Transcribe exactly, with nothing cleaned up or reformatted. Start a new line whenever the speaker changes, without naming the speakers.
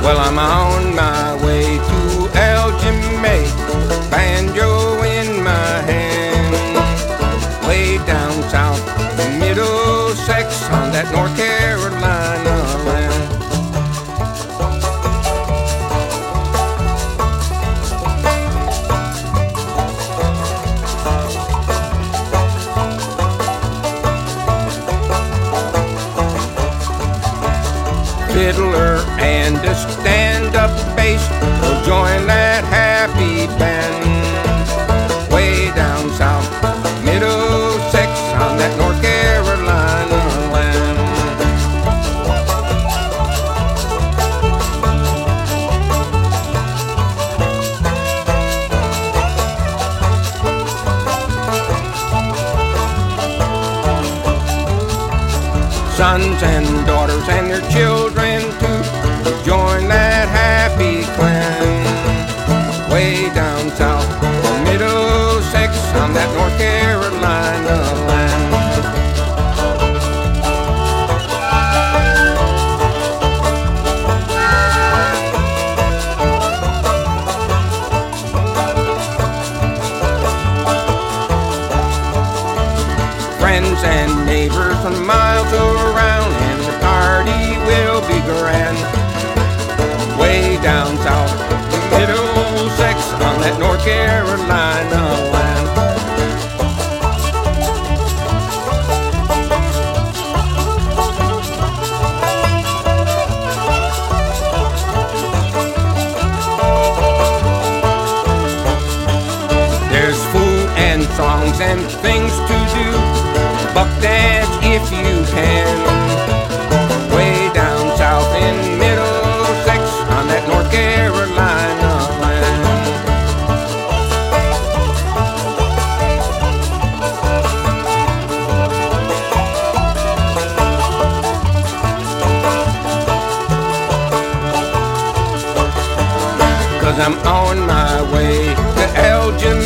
Well, I'm on my way to Elgin, May, banjo in my hand, way down south in Middlesex on that North Carolina land. Fiddler and a stand-up bass will join that happy band, way down south, Middlesex on that North Carolina land. Sons and daughters and their children too join that happy clan, way down south, Middlesex on that North Carolina land. Friends and neighbors from miles around, and the party will be grand, way down south, Middlesex on that North Carolina land. There's food and songs and things to do, buck dance if you can, way down south in Middlesex on that North Carolina land. Cause I'm on my way to Elgin,